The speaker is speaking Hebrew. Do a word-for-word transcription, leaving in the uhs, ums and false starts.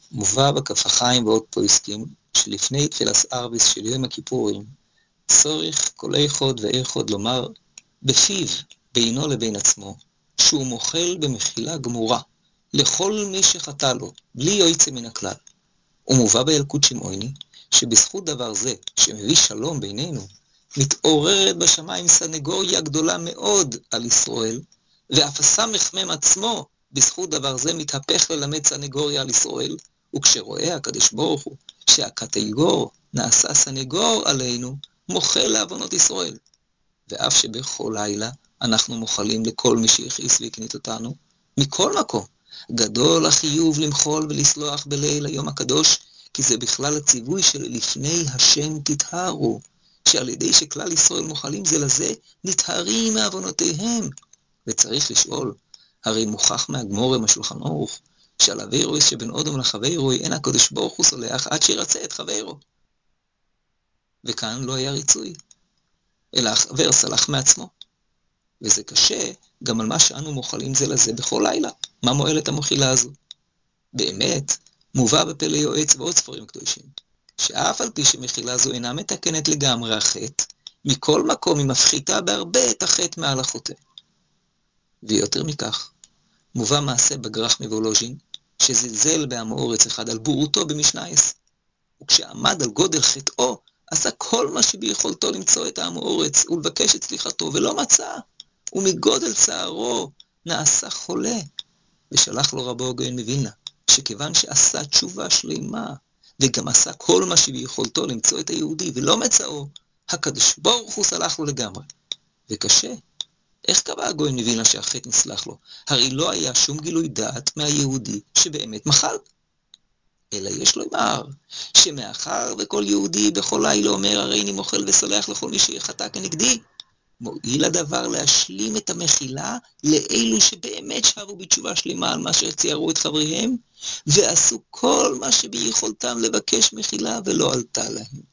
מובא בכף החיים ועוד פויסקים, שלפני תפילת ערביס של יום הכיפורים, צורך כל איכות ואיכות לומר בפיו, בינו לבין עצמו, שהוא מוחל במחילה גמורה, לכל מי שחטא לו, בלי יוצא מן הכלל. ומובא בילקוט שמעוני, שבזכות דבר זה, שמביא שלום בינינו, מתעוררת בשמיים סנגוריה גדולה מאוד על ישראל, ואף הסמך מם עצמו, בזכות דבר זה, מתהפך ללמד סנגוריה על ישראל, וכשרואה הקדוש ברוך הוא, שהקטגור נעשה סנגור עלינו, מוחל לעוונות ישראל. ואף שבכל לילה אנחנו מוחלים לכל מי שהכעיס והקנית אותנו, מכל מקום, גדול החיוב למחול ולסלוח בליל היום הקדוש, כי זה בכלל הציווי של לפני השם תתהרו, שעל ידי שכלל ישראל מוחלים זה לזה, נתהרים מעוונותיהם. וצריך לשאול, הרי מוכח מהגמורה מהשולחן ערוך, שעל עבירו שבין אדם לחברו אין הקדוש ברוך הוא סולח עד שירצה את חברו. וכאן לא היה ריצוי, אלא החבר סלח מעצמו. וזה קשה גם על מה שאנו מוחלים זה לזה בכל לילה. מה מועלת המוחילה הזו? באמת, מובא בפלא יועץ ועוד ספרים קדושים, שאף על פי שמחילה זו אינה מתקנת לגמרי החטא, מכל מקום היא מפחיתה בהרבה את החטא מעל החוטא. ויותר מכך, מובא מעשה בגרח מוולוז'ין, שזלזל בעם האורץ אחד על בורותו במשנייס, וכשעמד על גודל חטאו, עשה כל מה שביכולתו למצוא את העם האורץ ולבקש את סליחתו, ולא מצא, ומגודל צערו נעשה חולה, ושלח לו רבו הגאון מווילנה, שכיוון שעשה תשובה שלמה, וגם עשה כל מה שביכולתו למצוא את היהודי, ולא מצאו, הקדוש ברוך הוא סלח לו לגמרי. וקשה, איך קבע הגאון מווילנה שהחטא נסלח לו? הרי לא היה שום גילוי דעת מהיהודי שבאמת מחל. אלא יש לו אמר, שמאחר וכל יהודי בכל לילה אומר, הרי אני מוחל וסולח לכל מי שחטא כנגדי, מועיל הדבר להשלים את המחילה לאלו שבאמת שבו בתשובה שלמה על מה שציירו את חבריהם, ועשו כל מה שביכולתם לבקש מחילה ולא עלתה להם.